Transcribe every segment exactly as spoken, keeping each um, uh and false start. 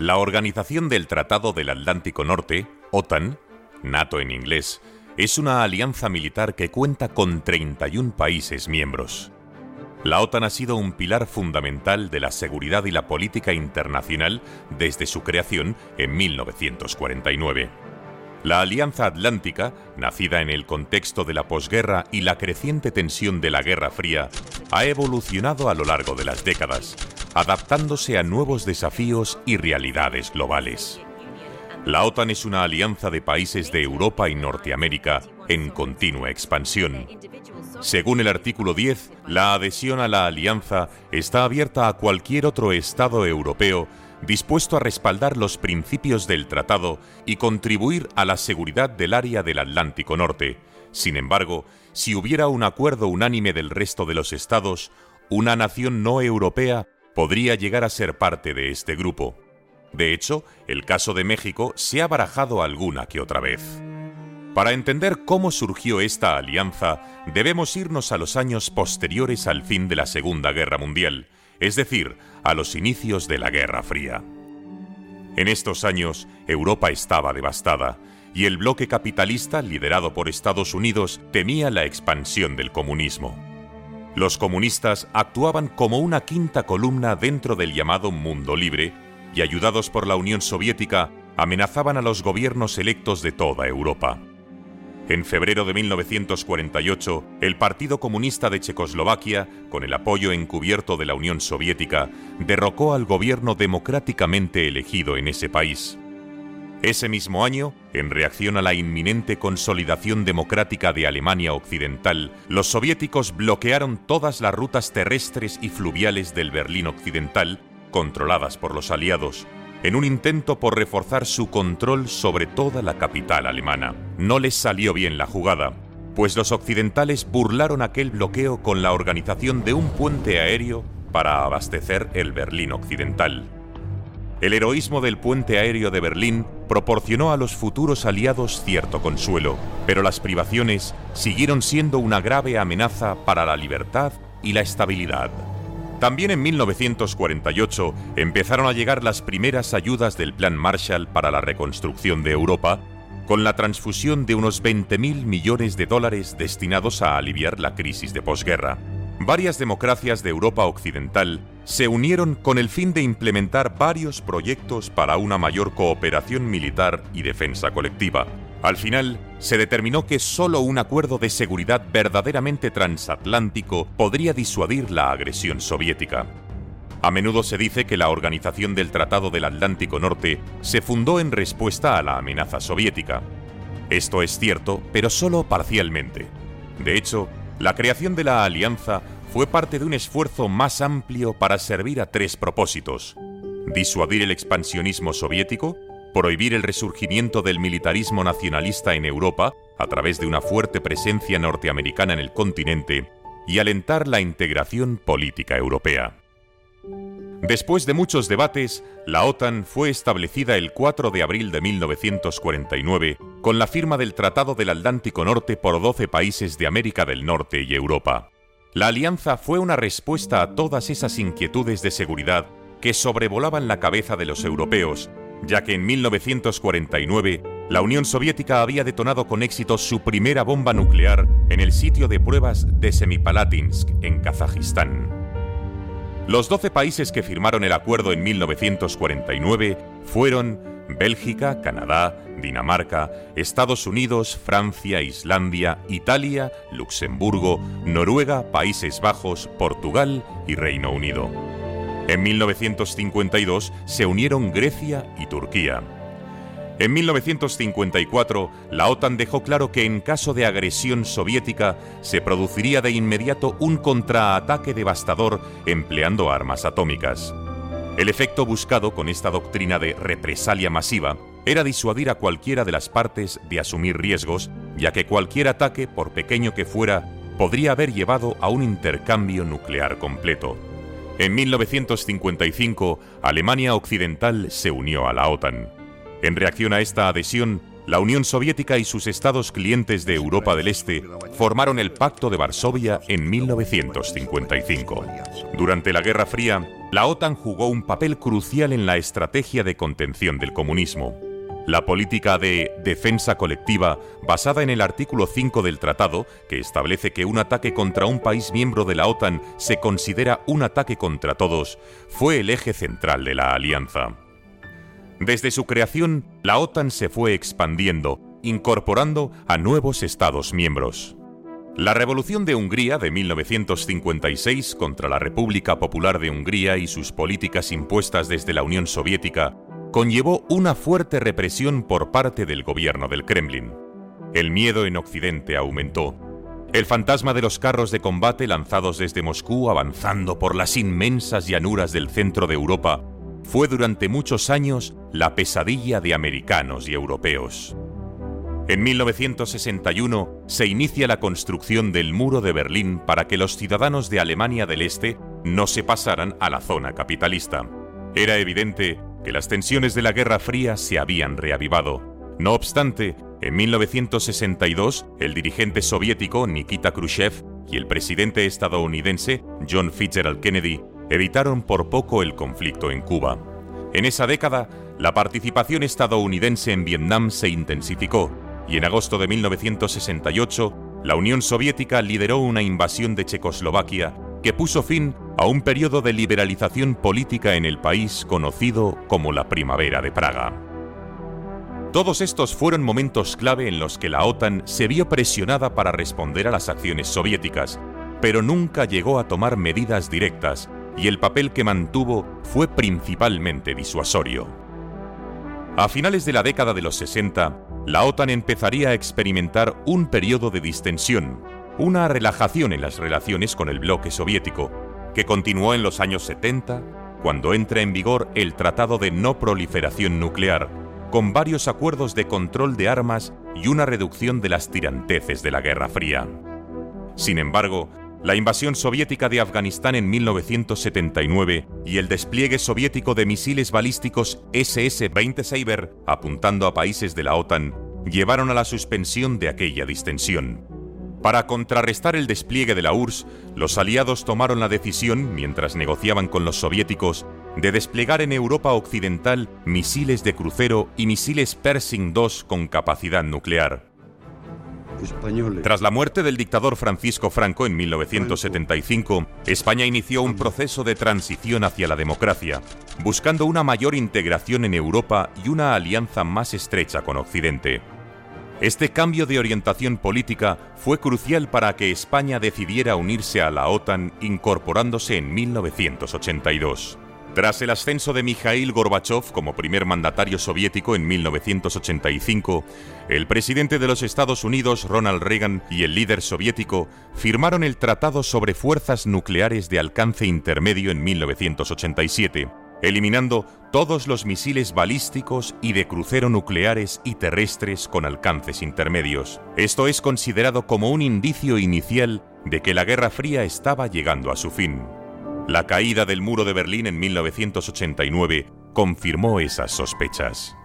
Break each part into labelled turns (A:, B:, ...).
A: La Organización del Tratado del Atlántico Norte, OTAN, NATO en inglés, es una alianza militar que cuenta con treinta y un países miembros. La OTAN ha sido un pilar fundamental de la seguridad y la política internacional desde su creación en mil novecientos cuarenta y nueve. La Alianza Atlántica, nacida en el contexto de la posguerra y la creciente tensión de la Guerra Fría, ha evolucionado a lo largo de las décadas, adaptándose a nuevos desafíos y realidades globales. La OTAN es una alianza de países de Europa y Norteamérica en continua expansión. Según el artículo diez, la adhesión a la alianza está abierta a cualquier otro Estado europeo dispuesto a respaldar los principios del tratado y contribuir a la seguridad del área del Atlántico Norte. Sin embargo, si hubiera un acuerdo unánime del resto de los estados, una nación no europea podría llegar a ser parte de este grupo. De hecho, el caso de México se ha barajado alguna que otra vez. Para entender cómo surgió esta alianza, debemos irnos a los años posteriores al fin de la Segunda Guerra Mundial, es decir, a los inicios de la Guerra Fría. En estos años, Europa estaba devastada, y el bloque capitalista, liderado por Estados Unidos, temía la expansión del comunismo. Los comunistas actuaban como una quinta columna dentro del llamado mundo libre, y ayudados por la Unión Soviética, amenazaban a los gobiernos electos de toda Europa. En febrero de mil novecientos cuarenta y ocho, el Partido Comunista de Checoslovaquia, con el apoyo encubierto de la Unión Soviética, derrocó al gobierno democráticamente elegido en ese país. Ese mismo año, en reacción a la inminente consolidación democrática de Alemania Occidental, los soviéticos bloquearon todas las rutas terrestres y fluviales del Berlín Occidental, controladas por los aliados, en un intento por reforzar su control sobre toda la capital alemana. No les salió bien la jugada, pues los occidentales burlaron aquel bloqueo con la organización de un puente aéreo para abastecer el Berlín Occidental. El heroísmo del puente aéreo de Berlín proporcionó a los futuros aliados cierto consuelo, pero las privaciones siguieron siendo una grave amenaza para la libertad y la estabilidad. También en mil novecientos cuarenta y ocho empezaron a llegar las primeras ayudas del Plan Marshall para la reconstrucción de Europa, con la transfusión de unos veinte mil millones de dólares destinados a aliviar la crisis de posguerra. Varias democracias de Europa Occidental se unieron con el fin de implementar varios proyectos para una mayor cooperación militar y defensa colectiva. Al final, se determinó que solo un acuerdo de seguridad verdaderamente transatlántico podría disuadir la agresión soviética. A menudo se dice que la Organización del Tratado del Atlántico Norte se fundó en respuesta a la amenaza soviética. Esto es cierto, pero solo parcialmente. De hecho, la creación de la alianza fue parte de un esfuerzo más amplio para servir a tres propósitos: disuadir el expansionismo soviético, prohibir el resurgimiento del militarismo nacionalista en Europa a través de una fuerte presencia norteamericana en el continente y alentar la integración política europea. Después de muchos debates, la OTAN fue establecida el cuatro de abril de mil novecientos cuarenta y nueve con la firma del Tratado del Atlántico Norte por doce países de América del Norte y Europa. La alianza fue una respuesta a todas esas inquietudes de seguridad que sobrevolaban la cabeza de los europeos, ya que en mil novecientos cuarenta y nueve la Unión Soviética había detonado con éxito su primera bomba nuclear en el sitio de pruebas de Semipalatinsk, en Kazajistán. Los doce países que firmaron el acuerdo en mil novecientos cuarenta y nueve fueron Bélgica, Canadá, Dinamarca, Estados Unidos, Francia, Islandia, Italia, Luxemburgo, Noruega, Países Bajos, Portugal y Reino Unido. En mil novecientos cincuenta y dos se unieron Grecia y Turquía. En mil novecientos cincuenta y cuatro, la OTAN dejó claro que en caso de agresión soviética se produciría de inmediato un contraataque devastador empleando armas atómicas. El efecto buscado con esta doctrina de represalia masiva era disuadir a cualquiera de las partes de asumir riesgos, ya que cualquier ataque, por pequeño que fuera, podría haber llevado a un intercambio nuclear completo. En mil novecientos cincuenta y cinco, Alemania Occidental se unió a la OTAN. En reacción a esta adhesión, la Unión Soviética y sus estados clientes de Europa del Este formaron el Pacto de Varsovia en mil novecientos cincuenta y cinco. Durante la Guerra Fría, la OTAN jugó un papel crucial en la estrategia de contención del comunismo. La política de defensa colectiva, basada en el artículo cinco del tratado, que establece que un ataque contra un país miembro de la OTAN se considera un ataque contra todos, fue el eje central de la alianza. Desde su creación, la OTAN se fue expandiendo, incorporando a nuevos Estados miembros. La Revolución de Hungría de mil novecientos cincuenta y seis contra la República Popular de Hungría y sus políticas impuestas desde la Unión Soviética conllevó una fuerte represión por parte del gobierno del Kremlin. El miedo en Occidente aumentó. El fantasma de los carros de combate lanzados desde Moscú avanzando por las inmensas llanuras del centro de Europa fue durante muchos años la pesadilla de americanos y europeos. En mil novecientos sesenta y uno se inicia la construcción del Muro de Berlín para que los ciudadanos de Alemania del Este no se pasaran a la zona capitalista. Era evidente que las tensiones de la Guerra Fría se habían reavivado. No obstante, en mil novecientos sesenta y dos, el dirigente soviético Nikita Khrushchev y el presidente estadounidense John Fitzgerald Kennedy evitaron por poco el conflicto en Cuba. En esa década, la participación estadounidense en Vietnam se intensificó y en agosto de mil novecientos sesenta y ocho, la Unión Soviética lideró una invasión de Checoslovaquia que puso fin a un periodo de liberalización política en el país conocido como la Primavera de Praga. Todos estos fueron momentos clave en los que la OTAN se vio presionada para responder a las acciones soviéticas, pero nunca llegó a tomar medidas directas, y el papel que mantuvo fue principalmente disuasorio. A finales de la década de los sesenta, la OTAN empezaría a experimentar un periodo de distensión, una relajación en las relaciones con el bloque soviético, que continuó en los años setenta, cuando entra en vigor el Tratado de No Proliferación Nuclear, con varios acuerdos de control de armas y una reducción de las tiranteces de la Guerra Fría. Sin embargo, la invasión soviética de Afganistán en mil novecientos setenta y nueve y el despliegue soviético de misiles balísticos ese ese veinte Sabre apuntando a países de la OTAN llevaron a la suspensión de aquella distensión. Para contrarrestar el despliegue de la U R S S, los aliados tomaron la decisión, mientras negociaban con los soviéticos, de desplegar en Europa Occidental misiles de crucero y misiles Pershing dos con capacidad nuclear. Españoles. Tras la muerte del dictador Francisco Franco en mil novecientos setenta y cinco, España inició un proceso de transición hacia la democracia, buscando una mayor integración en Europa y una alianza más estrecha con Occidente. Este cambio de orientación política fue crucial para que España decidiera unirse a la OTAN incorporándose en mil novecientos ochenta y dos. Tras el ascenso de Mikhail Gorbachov como primer mandatario soviético en mil novecientos ochenta y cinco, el presidente de los Estados Unidos, Ronald Reagan, y el líder soviético firmaron el Tratado sobre Fuerzas Nucleares de Alcance Intermedio en mil novecientos ochenta y siete, eliminando todos los misiles balísticos y de crucero nucleares y terrestres con alcances intermedios. Esto es considerado como un indicio inicial de que la Guerra Fría estaba llegando a su fin. La caída del muro de Berlín en mil novecientos ochenta y nueve confirmó esas sospechas.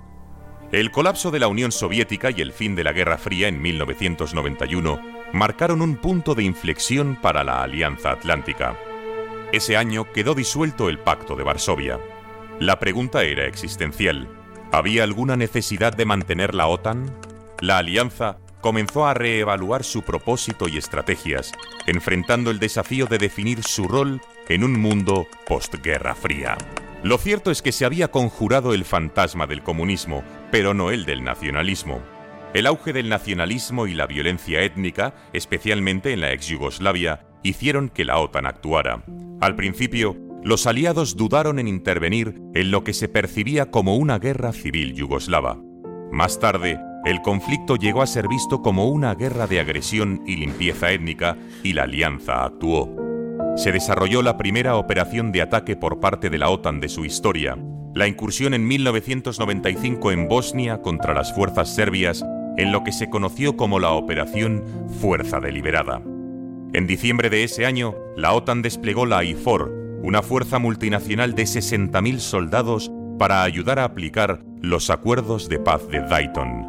A: El colapso de la Unión Soviética y el fin de la Guerra Fría en mil novecientos noventa y uno marcaron un punto de inflexión para la Alianza Atlántica. Ese año quedó disuelto el Pacto de Varsovia. La pregunta era existencial. ¿Había alguna necesidad de mantener la OTAN? La alianza comenzó a reevaluar su propósito y estrategias, enfrentando el desafío de definir su rol en un mundo postguerra fría. Lo cierto es que se había conjurado el fantasma del comunismo, pero no el del nacionalismo. El auge del nacionalismo y la violencia étnica, especialmente en la ex Yugoslavia, hicieron que la OTAN actuara. Al principio, los aliados dudaron en intervenir en lo que se percibía como una guerra civil yugoslava. Más tarde, el conflicto llegó a ser visto como una guerra de agresión y limpieza étnica, y la alianza actuó. Se desarrolló la primera operación de ataque por parte de la OTAN de su historia, la incursión en mil novecientos noventa y cinco en Bosnia contra las fuerzas serbias, en lo que se conoció como la Operación Fuerza Deliberada. En diciembre de ese año, la OTAN desplegó la I F O R, una fuerza multinacional de sesenta mil soldados para ayudar a aplicar los acuerdos de paz de Dayton.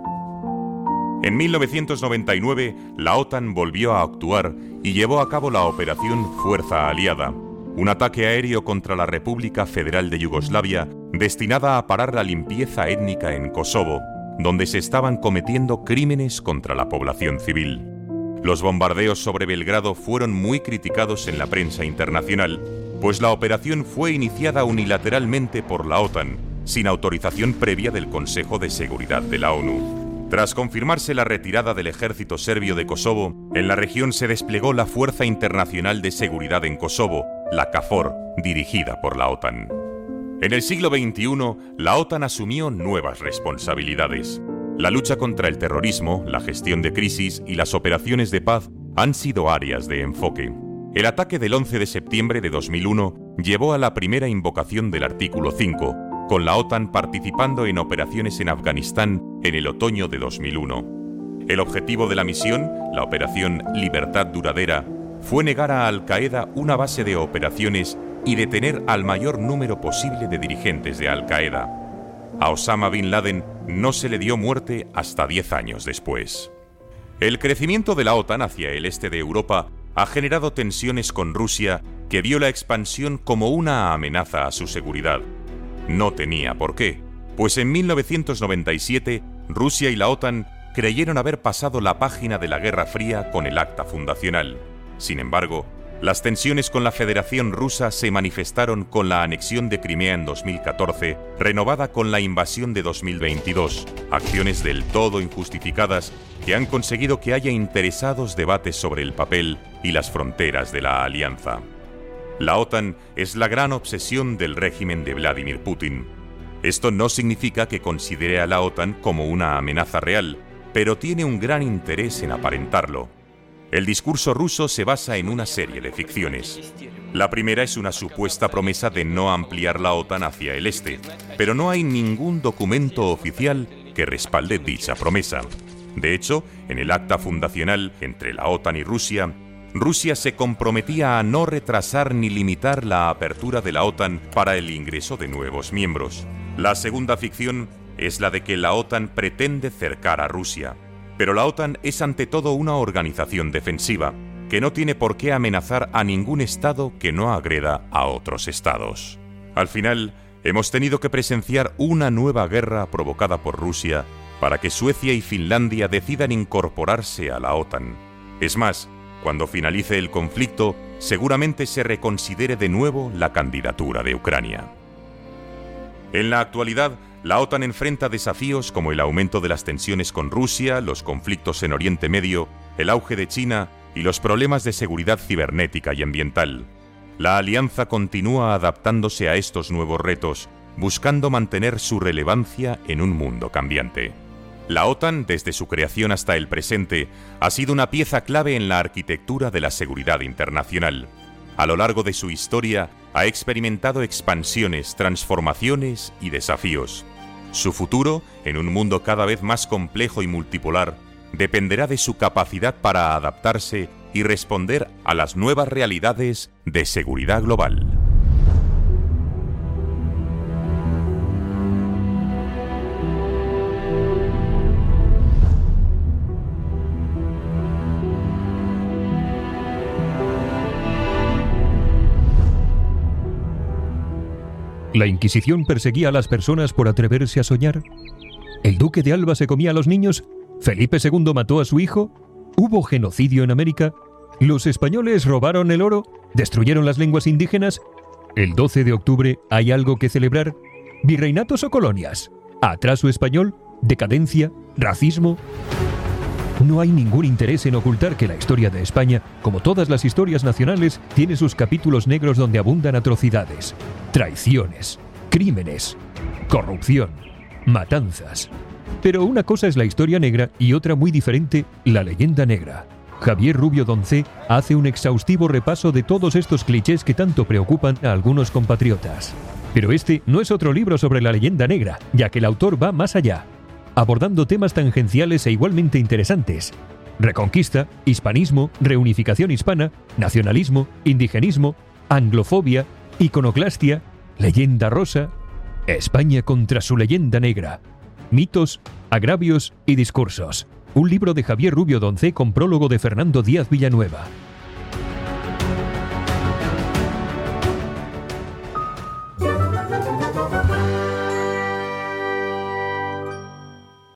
A: En mil novecientos noventa y nueve, la OTAN volvió a actuar y llevó a cabo la Operación Fuerza Aliada, un ataque aéreo contra la República Federal de Yugoslavia destinada a parar la limpieza étnica en Kosovo, donde se estaban cometiendo crímenes contra la población civil. Los bombardeos sobre Belgrado fueron muy criticados en la prensa internacional, pues la operación fue iniciada unilateralmente por la OTAN, sin autorización previa del Consejo de Seguridad de la ONU. Tras confirmarse la retirada del ejército serbio de Kosovo, en la región se desplegó la Fuerza Internacional de Seguridad en Kosovo, la KFOR, dirigida por la OTAN. En el siglo veintiuno, la OTAN asumió nuevas responsabilidades. La lucha contra el terrorismo, la gestión de crisis y las operaciones de paz han sido áreas de enfoque. El ataque del once de septiembre de dos mil uno llevó a la primera invocación del artículo cinco, con la OTAN participando en operaciones en Afganistán en el otoño de dos mil uno. El objetivo de la misión, la Operación Libertad Duradera, fue negar a Al-Qaeda una base de operaciones y detener al mayor número posible de dirigentes de Al-Qaeda. A Osama Bin Laden no se le dio muerte hasta diez años después. El crecimiento de la OTAN hacia el este de Europa ha generado tensiones con Rusia, que vio la expansión como una amenaza a su seguridad. No tenía por qué, pues en mil novecientos noventa y siete Rusia y la OTAN creyeron haber pasado la página de la Guerra Fría con el acta fundacional. Sin embargo, las tensiones con la Federación Rusa se manifestaron con la anexión de Crimea en dos mil catorce, renovada con la invasión de dos mil veintidós, acciones del todo injustificadas que han conseguido que haya interesados debates sobre el papel y las fronteras de la alianza. La OTAN es la gran obsesión del régimen de Vladimir Putin. Esto no significa que considere a la OTAN como una amenaza real, pero tiene un gran interés en aparentarlo. El discurso ruso se basa en una serie de ficciones. La primera es una supuesta promesa de no ampliar la OTAN hacia el este, pero no hay ningún documento oficial que respalde dicha promesa. De hecho, en el acta fundacional entre la OTAN y Rusia, Rusia se comprometía a no retrasar ni limitar la apertura de la OTAN para el ingreso de nuevos miembros. La segunda ficción es la de que la OTAN pretende cercar a Rusia. Pero la OTAN es ante todo una organización defensiva, que no tiene por qué amenazar a ningún estado que no agreda a otros estados. Al final, hemos tenido que presenciar una nueva guerra provocada por Rusia para que Suecia y Finlandia decidan incorporarse a la OTAN. Es más, cuando finalice el conflicto, seguramente se reconsidere de nuevo la candidatura de Ucrania. En la actualidad, la OTAN enfrenta desafíos como el aumento de las tensiones con Rusia, los conflictos en Oriente Medio, el auge de China y los problemas de seguridad cibernética y ambiental. La alianza continúa adaptándose a estos nuevos retos, buscando mantener su relevancia en un mundo cambiante. La OTAN, desde su creación hasta el presente, ha sido una pieza clave en la arquitectura de la seguridad internacional. A lo largo de su historia, ha experimentado expansiones, transformaciones y desafíos. Su futuro, en un mundo cada vez más complejo y multipolar, dependerá de su capacidad para adaptarse y responder a las nuevas realidades de seguridad global.
B: ¿La Inquisición perseguía a las personas por atreverse a soñar? ¿El duque de Alba se comía a los niños? ¿Felipe segundo mató a su hijo? ¿Hubo genocidio en América? ¿Los españoles robaron el oro? ¿Destruyeron las lenguas indígenas? ¿El doce de octubre hay algo que celebrar? ¿Virreinatos o colonias? ¿Atraso español? ¿Decadencia? ¿Racismo? No hay ningún interés en ocultar que la historia de España, como todas las historias nacionales, tiene sus capítulos negros donde abundan atrocidades, traiciones, crímenes, corrupción, matanzas. Pero una cosa es la historia negra y otra muy diferente, la leyenda negra. Javier Rubio Doncé hace un exhaustivo repaso de todos estos clichés que tanto preocupan a algunos compatriotas. Pero este no es otro libro sobre la leyenda negra, ya que el autor va más allá, abordando temas tangenciales e igualmente interesantes: reconquista, hispanismo, reunificación hispana, nacionalismo, indigenismo, anglofobia, iconoclastia, leyenda rosa, España contra su leyenda negra. Mitos, agravios y discursos. Un libro de Javier Rubio Doncé con prólogo de Fernando Díaz Villanueva.